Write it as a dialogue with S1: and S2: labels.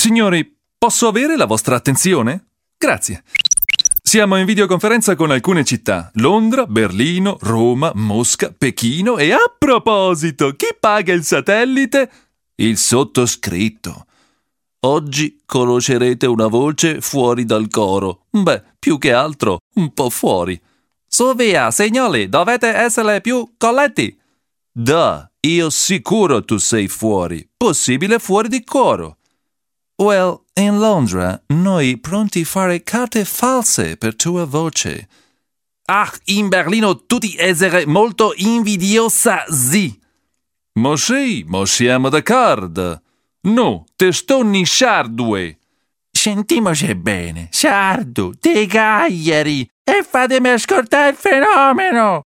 S1: Signori, posso avere la vostra attenzione? Grazie. Siamo in videoconferenza con alcune città: Londra, Berlino, Roma, Mosca, Pechino e, a proposito, chi paga il satellite? Il sottoscritto. Oggi conoscerete una voce fuori dal coro. Beh, più che altro, un po' fuori. Su via, signori, dovete essere più colletti. Io sicuro tu sei fuori. Possibile fuori di coro. Well, in Londra noi pronti fare carte false per tua voce. In Berlino tutti essere molto invidiosi. Ma sì, ma siamo d'accordo. No, te sto nisciardue. Sentimoci bene, sardo, te gagliari, e fatemi ascoltare il fenomeno.